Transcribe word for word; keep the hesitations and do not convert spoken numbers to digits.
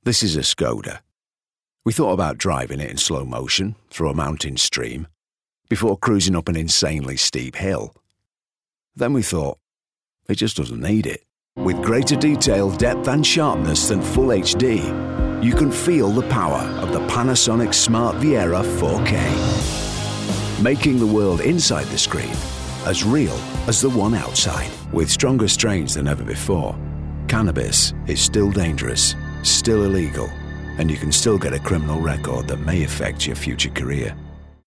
This is a Skoda. We thought about driving it in slow motion through a mountain stream before cruising up an insanely steep hill. Then we thought, it just doesn't need it. With greater detail, depth and sharpness than Full H D, you can feel the power of the Panasonic Smart Viera four K. Making the world inside the screen as real as the one outside. With stronger strains than ever before, cannabis is still dangerous, still illegal, and you can still get a criminal record that may affect your future career.